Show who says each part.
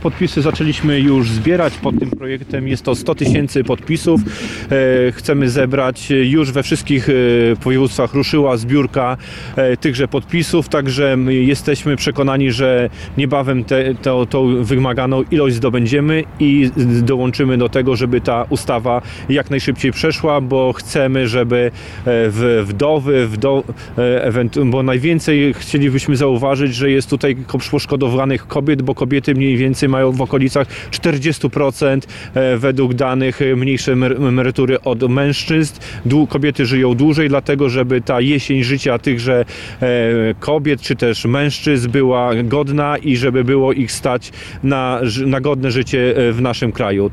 Speaker 1: Podpisy zaczęliśmy już zbierać pod tym projektem. Jest to 100 000 podpisów. Chcemy zebrać już we wszystkich województwach. Ruszyła zbiórka tychże podpisów, także jesteśmy przekonani, że niebawem tą wymaganą ilość zdobędziemy i dołączymy do tego, żeby ta ustawa jak najszybciej przeszła, bo chcemy, żeby wdowy, bo najwięcej chcielibyśmy zauważyć, że jest tutaj poszkodowanych kobiet, bo kobiety mniej więcej mają w okolicach 40% według danych mniejsze emerytury od mężczyzn. Kobiety żyją dłużej, dlatego żeby ta jesień życia tychże kobiet czy też mężczyzn była godna i żeby było ich stać na godne życie w naszym kraju.